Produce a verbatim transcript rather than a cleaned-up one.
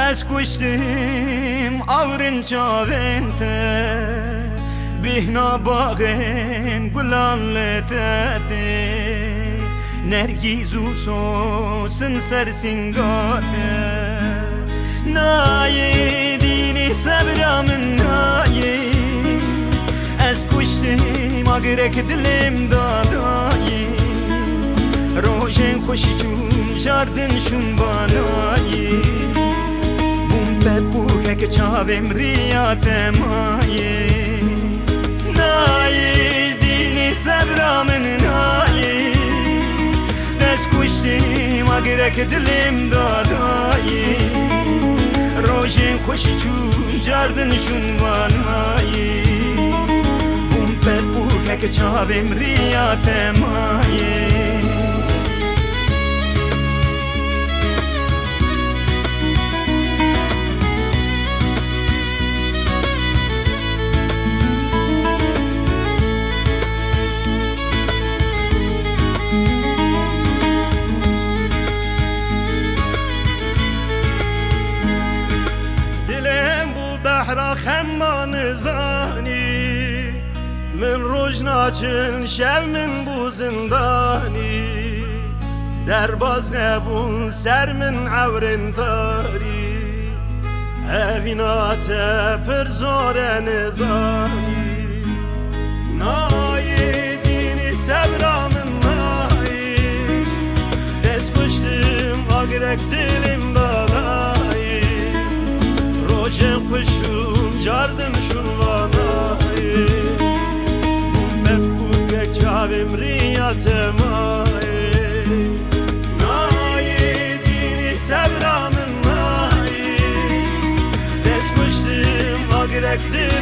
از کشتیم آورن چاوینته بهنا باغن گلان لتته نرگیز و سوسن سر سنگاته نایه دینی صبرامن نایه از کشتیم آگرک دلم دادایه روشن خوشی چون جاردنشون بانایه بوکه که چاویم ریات مایه نایه دینی صبرامن نایه دست کشتیم اگره که دلم دادایه روشن خوشی چون جاردنشون بانایه بوکه که چاویم ریات مایه بحرا خمان زانی من روز ناچن شب من بو زندانی در باز نبون سر من عورن تاری اوینات پر زور نزانی نایی دینی صبرا من نایی دست کشتم آگرک دلم دادایی روشن خوشم جاردمشون وانایی ببوکه چاویم ریات مایی نایی دینی صبرامن نایی دست کشتم آگرک دل